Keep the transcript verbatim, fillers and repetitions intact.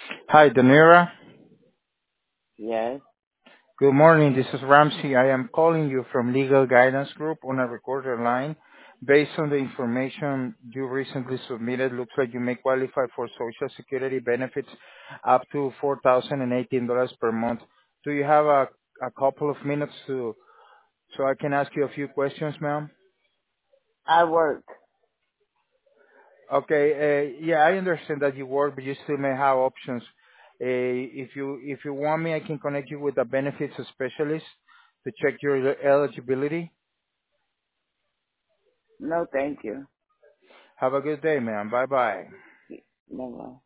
Hi, Danira. Yes, Good morning. This is Ramsey. I am calling you from Legal Guidance Group on a recorded line. Based on the information you recently submitted, looks like you may qualify for Social Security benefits up to four thousand eighteen dollars per month. Do you have a, a couple of minutes to so I can ask you a few questions, ma'am? I work. Okay. uh, Yeah, I understand that you work, but you still may have options. Uh, If you if you want me, I can connect you with a benefits specialist to check your eligibility. No, thank you. Have a good day, ma'am. Bye-bye. Bye bye.